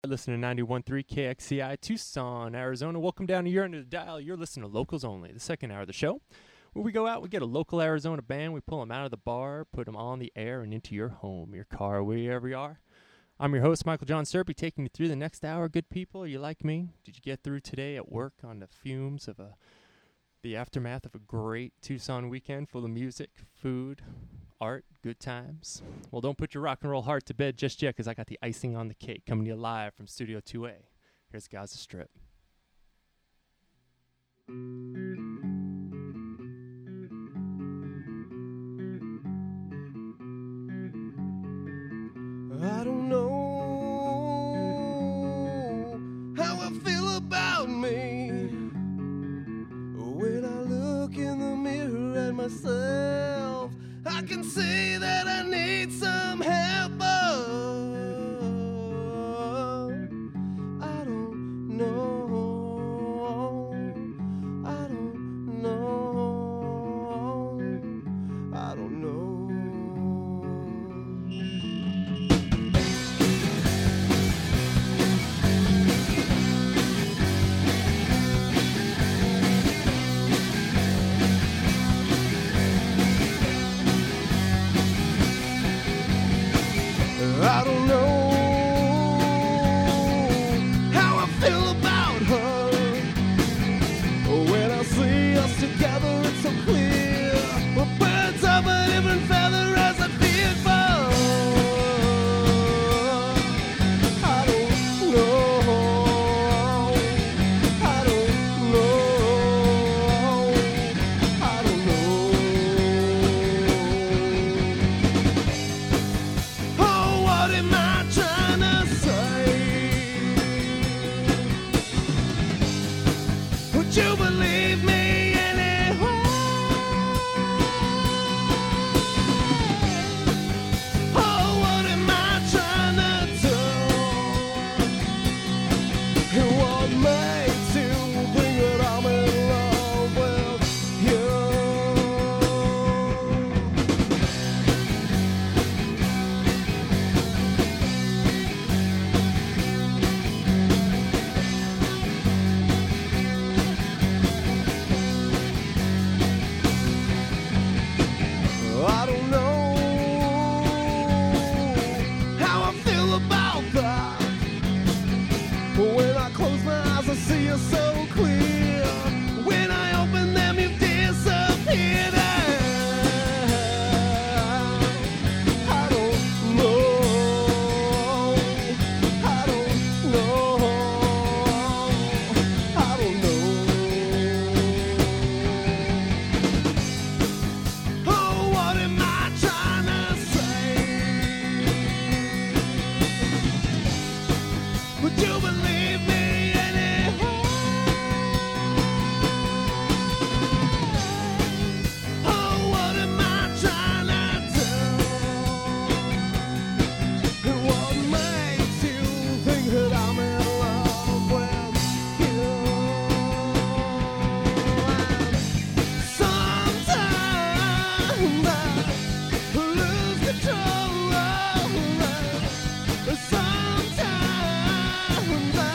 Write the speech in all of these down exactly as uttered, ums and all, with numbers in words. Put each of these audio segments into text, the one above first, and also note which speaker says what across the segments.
Speaker 1: Listening to ninety-one point three K X C I, Tucson, Arizona. Welcome down to your end of the dial. You're listening to Locals Only, the second hour of the show, where we go out, we get a local Arizona band, we pull them out of the bar, put them on the air and into your home, your car, wherever you are. I'm your host, Michael John Serpy, taking you through the next hour. Good people, are you like me? Did you get through today at work on the fumes of a, the aftermath of a great Tucson weekend full of music, food, art, good times? Well, don't put your rock and roll heart to bed just yet, because I got the icing on the cake coming to you live from Studio two A. Here's Gaza Strip.
Speaker 2: I don't know how I feel about me when I look in the mirror at myself. I can see that I need some help. Oh, I don't know. I don't know. I don't know. I don't know how I feel about her. When I see us together, it's so clear. We're birds of a different feather as I feared for. I don't know. I don't know. I don't know. Oh, what am I trying to say? Would you believe me anyway? Oh, what am I trying to do? And what makes you think that I'm in love with you? I don't know how I feel about that. When I close my eyes, I see you so clear. When I open them, you've disappeared. I don't know. I don't know. I don't know. Oh, what am I trying to say? Would you believe me anyway? Oh, what am I trying to do? And what makes you think that I'm in love with you? Sometimes I lose control. Sometimes I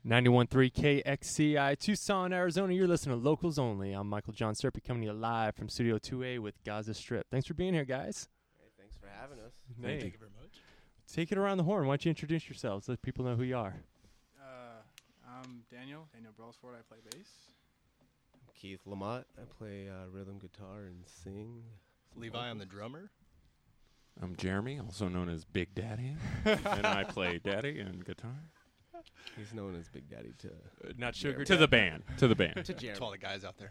Speaker 1: ninety-one point three K X C I, Tucson, Arizona. You're listening to Locals Only. I'm Michael John Serpy coming to you live from Studio two A with Gaza Strip. Thanks for being here, guys.
Speaker 2: Hey, thanks for having us.
Speaker 1: Hey.
Speaker 3: Thank you very much.
Speaker 1: Take it around the horn. Why don't you introduce yourselves? Let people know who you are.
Speaker 3: Uh, I'm Daniel, Daniel Brailsford. I play bass.
Speaker 2: I'm Keith Lamott. I play uh, rhythm guitar and sing.
Speaker 4: Levi, I'm the drummer.
Speaker 5: I'm Jeremy, also known as Big Daddy, and I play daddy and guitar.
Speaker 2: He's known as Big Daddy to
Speaker 1: Uh, not
Speaker 2: Jeremy.
Speaker 1: sugar.
Speaker 5: To the band. To the band.
Speaker 2: to
Speaker 4: To
Speaker 2: Jeremy.
Speaker 4: all the guys out there.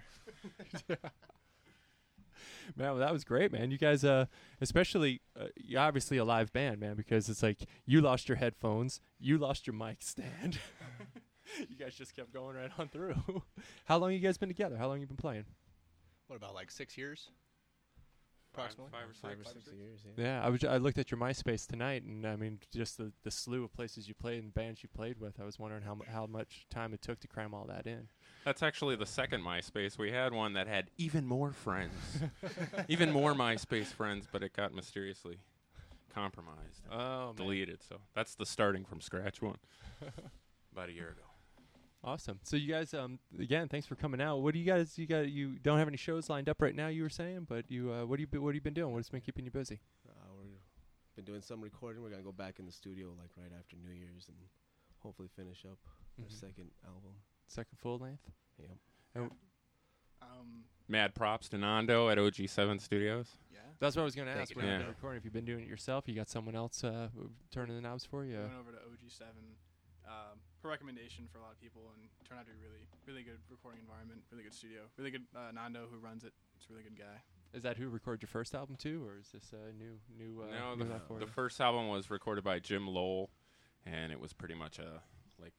Speaker 1: Man, well, that was great, man. You guys, uh, especially, uh, you're obviously a live band, man, because it's like you lost your headphones, you lost your mic stand. You guys just kept going right on through. How long you guys been together? How long you been playing?
Speaker 4: What about like six years? Approximately.
Speaker 5: Five, five or
Speaker 2: Five
Speaker 5: six.
Speaker 2: or six years. Yeah.
Speaker 1: Yeah, I was. I looked at your MySpace tonight, and I mean, just the, the slew of places you played and bands you played with. I was wondering how mu- how much time it took to cram all that in.
Speaker 5: That's actually the second MySpace. We had one that had even more friends. even more MySpace friends, but it got mysteriously compromised. and
Speaker 1: Oh,
Speaker 5: deleted. So that's the starting from scratch one. About a year ago.
Speaker 1: Awesome. So you guys, um, again, thanks for coming out. What do you guys? You got you don't have any shows lined up right now? You were saying, but you, uh, what do you be, what have you been doing? What's been keeping you busy?
Speaker 2: Uh, we've been doing some recording. We're gonna go back in the studio like right after New Year's and hopefully finish up our
Speaker 1: Mhm.
Speaker 2: second album.
Speaker 1: Second full length.
Speaker 2: Yeah.
Speaker 3: Um,
Speaker 5: Mad props to Nando at O G seven Studios.
Speaker 3: yeah.
Speaker 1: That's what I was going to
Speaker 2: Thank
Speaker 1: ask.
Speaker 2: you.
Speaker 1: When you've
Speaker 5: Yeah.
Speaker 1: been recording, if you've been doing it yourself, you got someone else uh, who- turning the knobs for you.
Speaker 3: I went over to O G seven um, per recommendation for a lot of people, and turned out to be really, really good recording environment, really good studio, really good. Uh, Nando, who runs it, is a really good guy.
Speaker 1: Is that who recorded your first album too, or is this a new new? Uh,
Speaker 5: no,
Speaker 1: new
Speaker 5: the,
Speaker 1: life for
Speaker 5: the
Speaker 1: you?
Speaker 5: first album was recorded by Jim Lowell, and it was pretty much a like,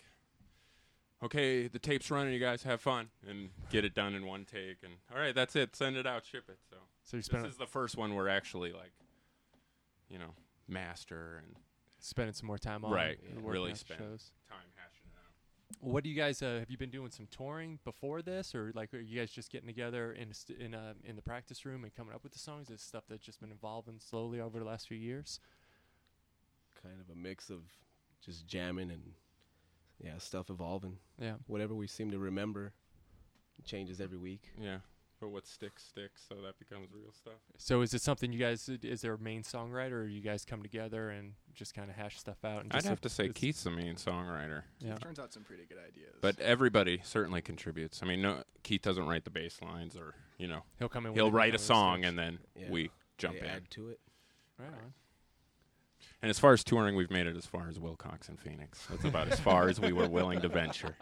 Speaker 5: okay, the tape's running, you guys have fun, and get it done in one take, and all right, that's it, send it out, ship it. So
Speaker 1: So you
Speaker 5: this
Speaker 1: spent
Speaker 5: is the first one we're actually like, you know, master and
Speaker 1: spending some more time on
Speaker 5: Right,
Speaker 1: and
Speaker 5: yeah.
Speaker 1: working
Speaker 5: Really
Speaker 1: out
Speaker 5: spent.
Speaker 1: shows.
Speaker 5: time hashing it out.
Speaker 1: What do you guys uh, have you been doing some touring before this, or like are you guys just getting together in a st- in a, in the practice room and coming up with the songs? Is stuff that's just been evolving slowly over the last few years?
Speaker 2: Kind of a mix of just jamming and yeah, stuff evolving.
Speaker 1: Yeah.
Speaker 2: Whatever we seem to remember changes every week.
Speaker 5: Yeah, but what sticks sticks, so that becomes real stuff.
Speaker 1: So is it something you guys? Is there a main songwriter, or you guys come together and just kind of hash stuff out? And
Speaker 5: I'd
Speaker 1: just
Speaker 5: have to say
Speaker 1: it's-
Speaker 5: Keith's the main songwriter,
Speaker 1: Yeah.
Speaker 3: Turns out some pretty good ideas.
Speaker 5: but everybody certainly contributes. I mean, no, Keith doesn't write the bass lines, or you know,
Speaker 1: He'll come in.
Speaker 5: he'll
Speaker 1: with
Speaker 5: write a
Speaker 1: different
Speaker 5: song
Speaker 1: research.
Speaker 5: and then
Speaker 2: Yeah.
Speaker 5: we jump
Speaker 2: They
Speaker 5: in.
Speaker 2: add to it.
Speaker 1: Right on.
Speaker 5: And as far as touring, we've made it as far as Wilcox and Phoenix. That's about as far as we were willing to venture.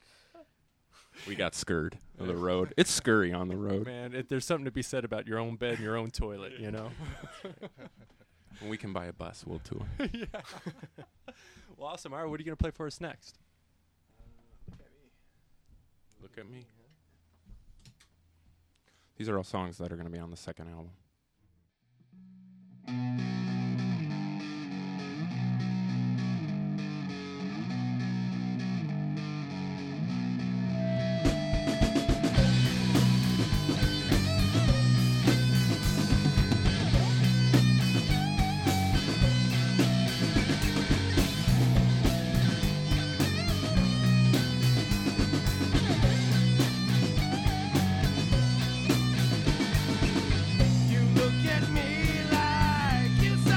Speaker 5: We got scurred on the road. It's scurry on the road.
Speaker 1: Man, it, there's something to be said about your own bed and your own toilet. You know.
Speaker 5: When we can buy a bus, we'll tour.
Speaker 1: Yeah. Well, awesome. All right, what are you gonna play for us next?
Speaker 3: Look at me.
Speaker 5: Look at me. These are all songs that are going to be on the second album.
Speaker 2: You look at me like you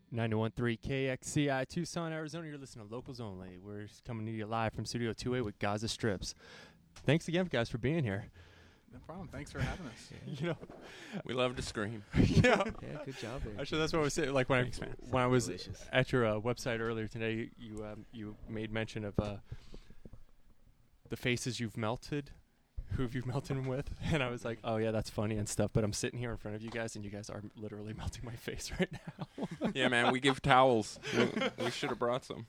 Speaker 1: ninety-one point three K X C I, Tucson, Arizona. You're listening to Locals Only. We're coming to you live from Studio two A with Gaza Strips. Thanks again, guys, for being here.
Speaker 3: No problem. Thanks for having us.
Speaker 1: You know,
Speaker 5: We love to scream.
Speaker 1: yeah.
Speaker 6: Yeah, good job there.
Speaker 1: Actually, that's what I was saying. Like when
Speaker 5: Thanks,
Speaker 1: I
Speaker 5: man.
Speaker 1: when I was
Speaker 6: Delicious.
Speaker 1: at your uh, website earlier today, you um, you made mention of uh, the faces you've melted, who you've melted them with, and I was like, oh yeah, that's funny and stuff. But I'm sitting here in front of you guys, and you guys are literally melting my face right now.
Speaker 5: Yeah, man, we give towels. we we should have brought some.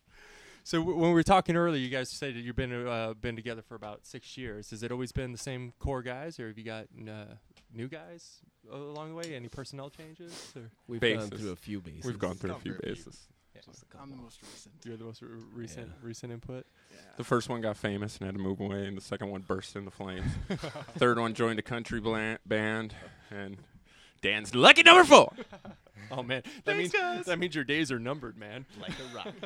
Speaker 1: So w- when we were talking earlier, you guys said that you've been uh, been together for about six years. Has it always been the same core guys, or have you got uh, new guys uh, along the way? Any personnel changes? Or?
Speaker 6: We've
Speaker 5: Bases.
Speaker 6: gone through a few bases.
Speaker 5: We've gone through a
Speaker 3: Gone
Speaker 5: few
Speaker 3: through a few.
Speaker 5: bases.
Speaker 6: Yeah, just a
Speaker 3: I'm the
Speaker 6: couple.
Speaker 3: most recent.
Speaker 1: You're the most r- recent
Speaker 6: Yeah.
Speaker 1: recent input.
Speaker 3: Yeah.
Speaker 5: The first one got famous and had to move away, and the second one burst into flames. Third one joined a country bla- band, and Dan's lucky number four.
Speaker 1: Oh man, that means that means your days are numbered, man.
Speaker 6: Like a rock.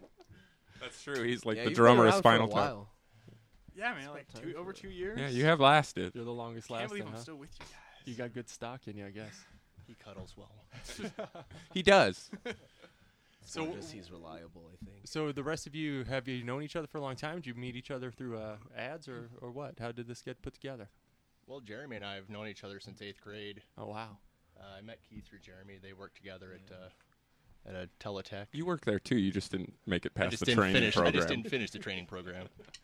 Speaker 5: That's true. He's like
Speaker 6: Yeah,
Speaker 5: the
Speaker 6: you've been
Speaker 5: drummer of
Speaker 6: around for
Speaker 5: Spinal
Speaker 6: a
Speaker 5: Tap.
Speaker 6: while.
Speaker 3: Yeah, man.
Speaker 6: It's
Speaker 3: Like
Speaker 6: about
Speaker 3: two,
Speaker 6: time
Speaker 3: over
Speaker 6: for
Speaker 3: two
Speaker 6: it.
Speaker 3: years.
Speaker 5: Yeah, you have lasted.
Speaker 1: You're the longest
Speaker 3: Can't
Speaker 1: lasting,
Speaker 3: believe I'm
Speaker 1: huh?
Speaker 3: still with you guys.
Speaker 1: You got good stock in you, I guess.
Speaker 6: He cuddles well.
Speaker 5: He does.
Speaker 1: So-
Speaker 6: So just he's reliable, I think.
Speaker 1: So the rest of you, have you known each other for a long time? Did you meet each other through uh, ads or, or what? How did this get put together?
Speaker 7: Well, Jeremy and I have known each other since eighth grade.
Speaker 1: Oh wow.
Speaker 7: Uh, I met Keith through Jeremy. They worked together at uh, at a Teletech.
Speaker 5: You worked there too. You just didn't make it
Speaker 7: I
Speaker 5: past
Speaker 7: just
Speaker 5: the
Speaker 7: didn't
Speaker 5: training
Speaker 7: finish.
Speaker 5: program.
Speaker 7: I just didn't finish the training program.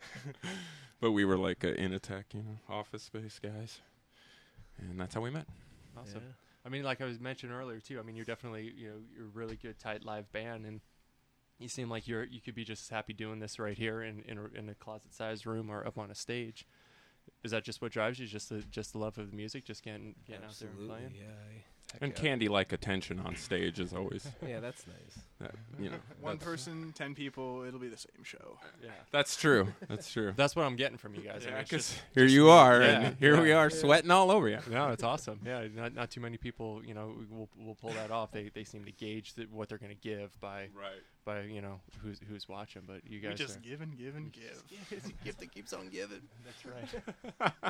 Speaker 5: But we were like uh, in a tech, you know, office space guys, and that's how we met.
Speaker 1: Awesome.
Speaker 6: Yeah.
Speaker 1: I mean, like I was mentioned earlier too. I mean, you're definitely you know you're a really good tight live band, and you seem like you're you could be just as happy doing this right here in in a, in a closet-sized room or up on a stage. Is that just what drives you? Just the just the love of the music, just getting getting out there and
Speaker 6: Absolutely,
Speaker 1: playing.
Speaker 6: yeah. I- heck
Speaker 5: And
Speaker 6: yeah.
Speaker 5: candy-like attention on stage is always,
Speaker 6: Yeah, that's nice.
Speaker 5: that, you know.
Speaker 3: One
Speaker 5: that's-
Speaker 3: person, ten people. It'll be the same show.
Speaker 1: Yeah.
Speaker 5: That's true. That's true.
Speaker 1: That's what I'm getting from you guys. I mean,
Speaker 5: Yeah,
Speaker 1: it's
Speaker 5: 'cause
Speaker 1: just-
Speaker 5: here you are,
Speaker 1: Yeah,
Speaker 5: and here we
Speaker 1: yeah.
Speaker 5: are, sweating all over you.
Speaker 1: No, it's awesome. Yeah, not not too many people, you know, will will pull that off. They they seem to gauge the, what they're going to give by
Speaker 5: Right.
Speaker 1: by you know who's who's watching. But you guys
Speaker 3: We just
Speaker 1: are,
Speaker 3: give and give and give.
Speaker 6: It's a gift that keeps on giving.
Speaker 1: That's right.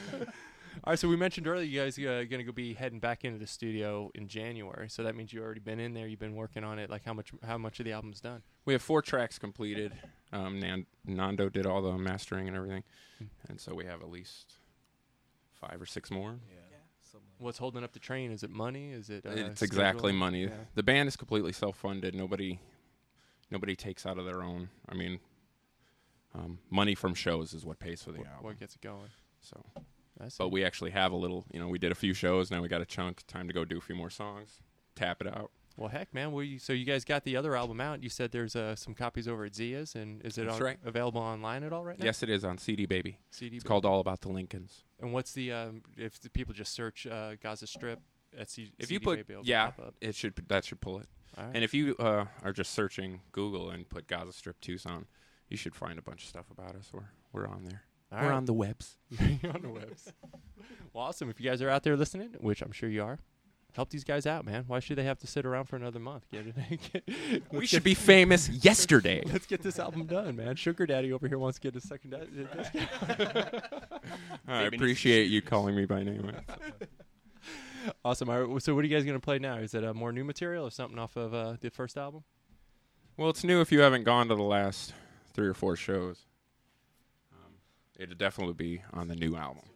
Speaker 1: All right, so we mentioned earlier you guys are going to go be heading back into the studio in January. So that means you've already been in there. You've been working on it. Like how much how much of the album's done?
Speaker 5: We have four tracks completed. Um, Nan- Nando did all the mastering and everything, and so we have at least five or six more.
Speaker 6: Yeah. something like
Speaker 1: What's holding up the train? Is it money? Is it? Uh,
Speaker 5: it's exactly
Speaker 1: scheduling?
Speaker 5: money.
Speaker 1: Yeah.
Speaker 5: The band is completely self-funded. Nobody, nobody takes out of their own. I mean, um, money from shows is what pays for the
Speaker 1: What,
Speaker 5: album.
Speaker 1: what gets it going?
Speaker 5: So,
Speaker 1: I see.
Speaker 5: but we actually have a little. You know, we did a few shows. Now we got a chunk. Time to go do a few more songs. Tap it out.
Speaker 1: Well, heck, man. Well, you, so you guys got the other album out. You said there's uh, some copies over at Zia's, and is it
Speaker 5: That's
Speaker 1: on,
Speaker 5: right.
Speaker 1: available online at all right now?
Speaker 5: Yes, it is on C D Baby.
Speaker 1: C D.
Speaker 5: It's called All About the Lincolns.
Speaker 1: And what's the um, if the people just search uh, Gaza Strip at C-
Speaker 5: If
Speaker 1: C D
Speaker 5: you put
Speaker 1: Baby, it'll
Speaker 5: yeah,
Speaker 1: pop up.
Speaker 5: it should that should pull it.
Speaker 1: All right.
Speaker 5: And if you uh, are just searching Google and put Gaza Strip Tucson, you should find a bunch of stuff about us. We're we're on there.
Speaker 1: All
Speaker 5: we're
Speaker 1: right.
Speaker 5: on the webs.
Speaker 1: You're on the webs. Well, awesome. If you guys are out there listening, which I'm sure you are, help these guys out, man. Why should they have to sit around for another month? Get it? Get,
Speaker 5: We
Speaker 1: let's
Speaker 5: should
Speaker 1: get-
Speaker 5: be famous yesterday.
Speaker 1: Let's get this album done, man. Sugar Daddy over here wants to get a second. Di- disc.
Speaker 5: I
Speaker 7: Maybe
Speaker 5: appreciate you calling me by name.
Speaker 1: Awesome. All right, so, what are you guys gonna play now? Is it uh, more new material or something off of uh, the first album?
Speaker 5: Well, it's new if you haven't gone to the last three or four shows. Um, it'd definitely be on the new album.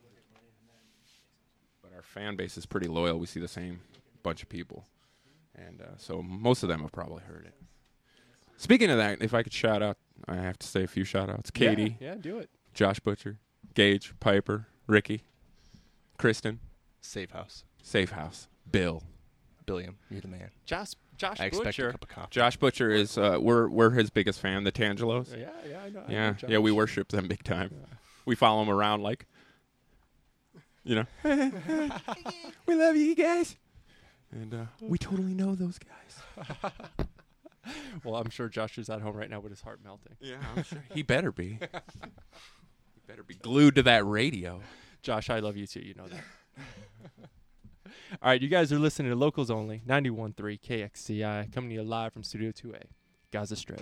Speaker 5: But our fan base is pretty loyal. We see the same bunch of people. And uh, so most of them have probably heard it. Speaking of that, if I could shout out, I have to say a few shout outs. Katie,
Speaker 1: Yeah, yeah, do it.
Speaker 5: Josh Butcher, Gage, Piper, Ricky, Kristen,
Speaker 7: Safe house.
Speaker 5: Safe House, Bill.
Speaker 7: Billiam, you're the man.
Speaker 1: Josh, Josh
Speaker 7: I expect
Speaker 1: Butcher.
Speaker 7: a cup of coffee.
Speaker 5: Josh Butcher is, uh, we're, we're his biggest fan, the Tangelos.
Speaker 1: Yeah, yeah, I know. I
Speaker 5: Yeah,
Speaker 1: know
Speaker 5: yeah, we
Speaker 1: Josh.
Speaker 5: worship them big time. We follow them around like, you know, we love you guys, and uh, we totally know those guys.
Speaker 1: Well, I'm sure Josh is at home right now with his heart melting.
Speaker 5: Yeah, I'm sure he better be. He better be glued to that radio.
Speaker 1: Josh, I love you too. You know that. All right, you guys are listening to Locals Only, ninety-one point three K X C I, coming to you live from Studio two A, Gaza Strip.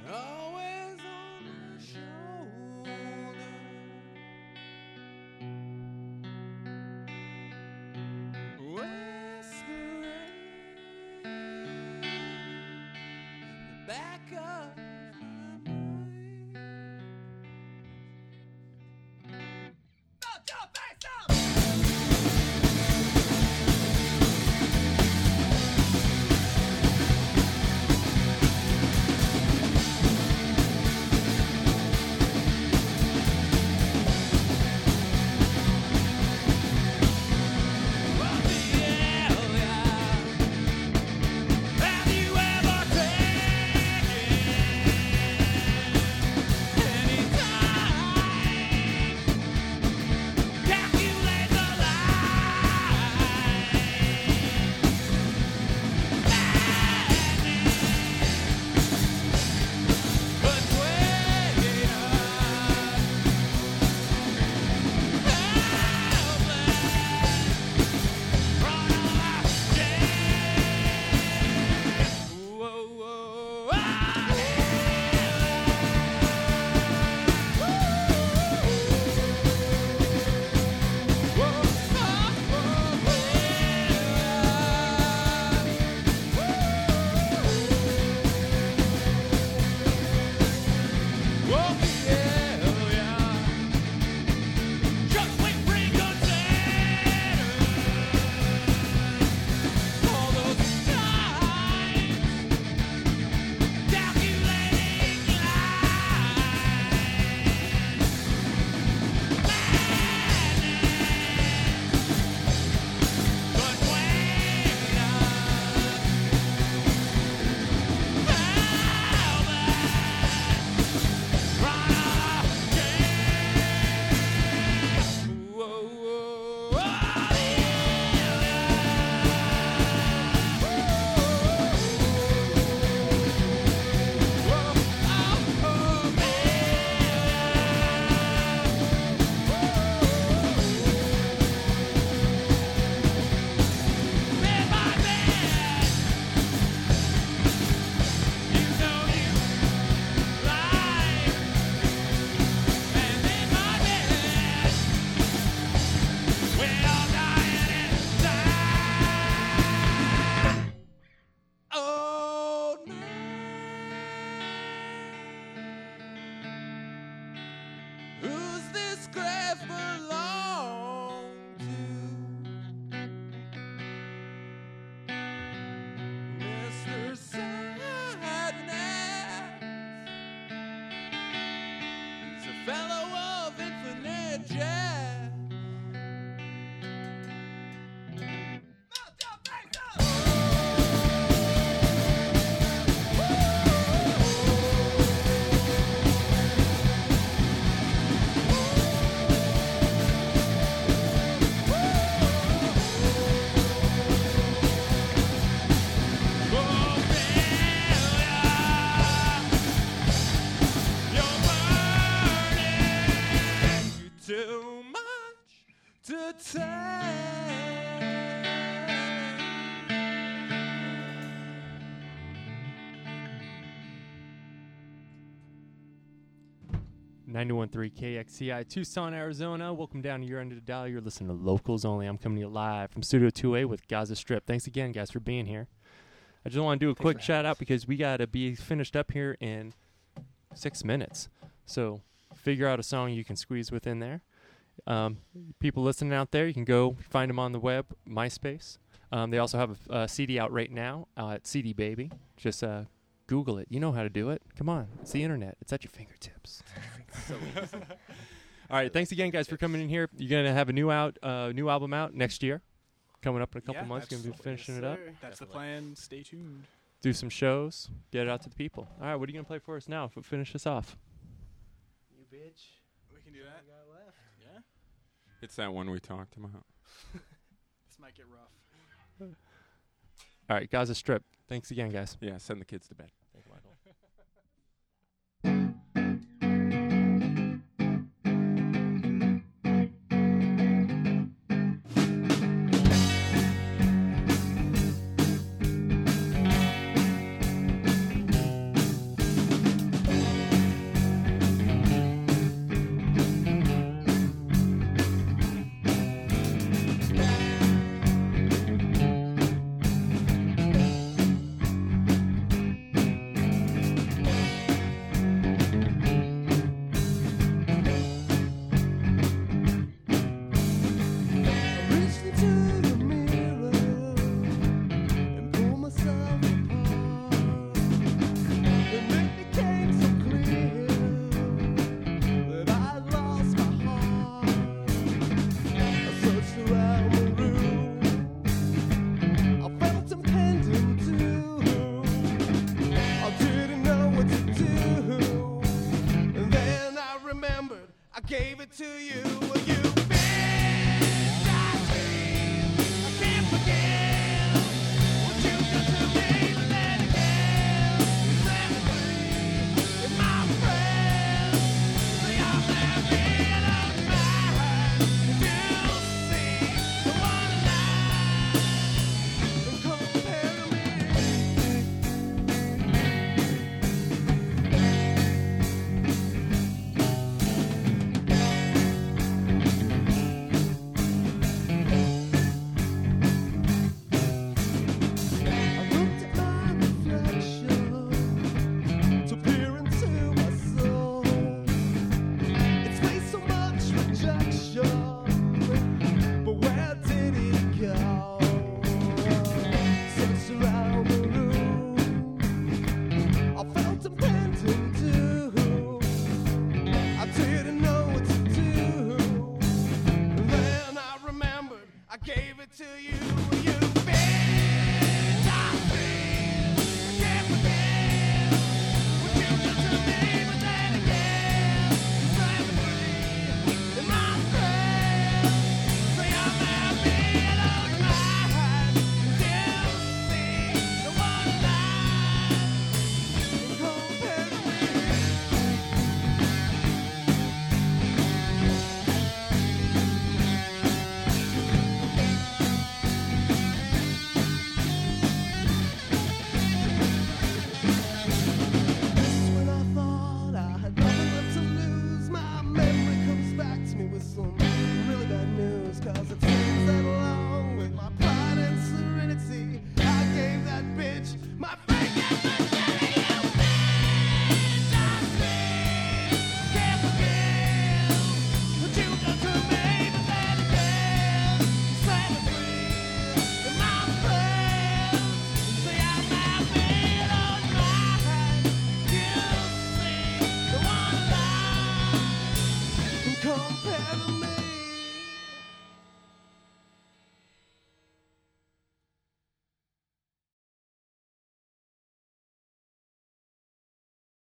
Speaker 2: always on my shoulder. Whispering in the back of my mind. Put your face up! Have you ever taken any time? Calculate the line. Between us, helpless, run our Whoa, whoa, just like reconsider all those times. Calculating Oh, who's this grave belong to? Mister Sadness. He's a fellow of infinite jest. Too much to take.
Speaker 1: ninety-one point three K X C I, Tucson, Arizona. Welcome down to your end of the dial. You're listening to Locals Only. I'm coming to you live from Studio two A with Gaza Strip. Thanks again, guys, for being here. I just want to do a
Speaker 7: Thanks
Speaker 1: quick
Speaker 7: for
Speaker 1: shout
Speaker 7: having
Speaker 1: out
Speaker 7: us.
Speaker 1: because we got to be finished up here in six minutes. So figure out a song you can squeeze within there. Um, people listening out there, you can go find them on the web, MySpace. Um, they also have a, a C D out right now uh, at C D Baby. Just uh, Google it. You know how to do it. Come on. It's the internet. It's at your fingertips.
Speaker 6: So easy.
Speaker 1: All right. Thanks again, guys, for coming in here. You're going to have a new out, uh, new album out next year. Coming up in a couple
Speaker 3: Yeah,
Speaker 1: months. Going to be
Speaker 3: that's-
Speaker 1: finishing
Speaker 3: yes,
Speaker 1: it up.
Speaker 3: sir. That's the
Speaker 7: Definitely.
Speaker 3: plan. Stay tuned.
Speaker 1: Do some shows. Get it out to the people. All right. What are you going to play for us now? F- finish this off.
Speaker 6: You bitch.
Speaker 3: We can do that.
Speaker 6: Got left.
Speaker 3: Yeah.
Speaker 5: It's that one we talked about.
Speaker 3: This might get rough.
Speaker 1: All right. Gaza Strip. Thanks again, guys.
Speaker 5: Yeah, send the kids to bed.
Speaker 6: Thank you, Michael.
Speaker 2: to you.